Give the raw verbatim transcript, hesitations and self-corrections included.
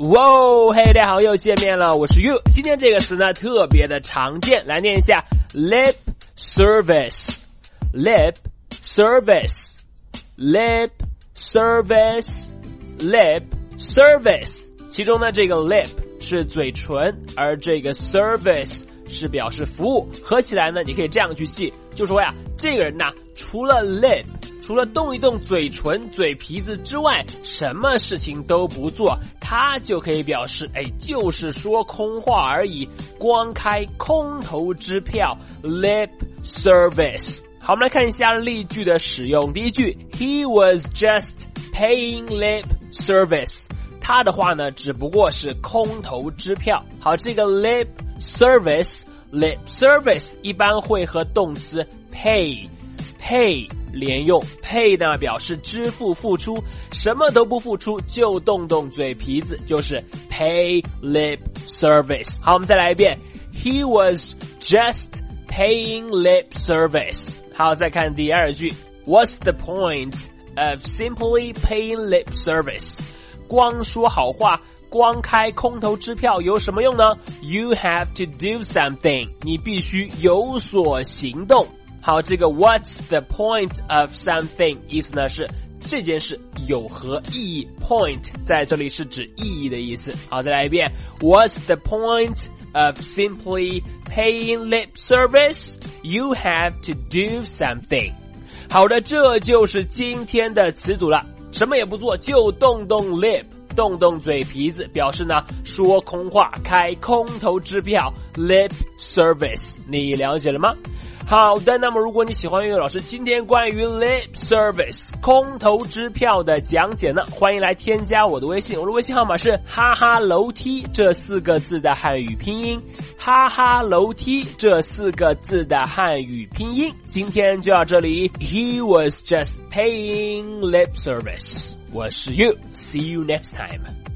哇，嘿，大家好，又见面了，我是 You。今天这个词呢特别的常见，来念一下 lip service lip service lip service lip service， 其中呢这个 lip 是嘴唇，而这个 service 是表示服务，合起来呢你可以这样去记，就说呀这个人呐除了 lip除了动一动嘴唇嘴皮子之外，什么事情都不做，他就可以表示哎，就是说空话而已，光开空头支票 lip service。 好，我们来看一下例句的使用。第一句 He was just paying lip service， 他的话呢只不过是空头支票。好，这个 lip service lip service 一般会和动词 pay pay 连用， pay 呢表示支付付出，什么都不付出就动动嘴皮子，就是 pay lip service。 好，我们再来一遍 He was just paying lip service。 好，再看第二句 What's the point of simply paying lip service？ 光说好话光开空头支票有什么用呢？ You have to do something， 你必须有所行动。好，这个 What's the point of something 意思呢是这件事有何意义， point 在这里是指意义的意思。好，再来一遍 What's the point of simply paying lip service? You have to do something。 好的，这就是今天的词组了，什么也不做就动动 lip动动嘴皮子，表示呢说空话开空头支票 lip service， 你了解了吗？好的，那么如果你喜欢岳老师今天关于 lip service 空头支票的讲解呢，欢迎来添加我的微信，我的微信号码是哈哈楼梯这四个字的汉语拼音，哈哈楼梯这四个字的汉语拼音。今天就到这里， He was just paying lip service。 我是 You， see you next time。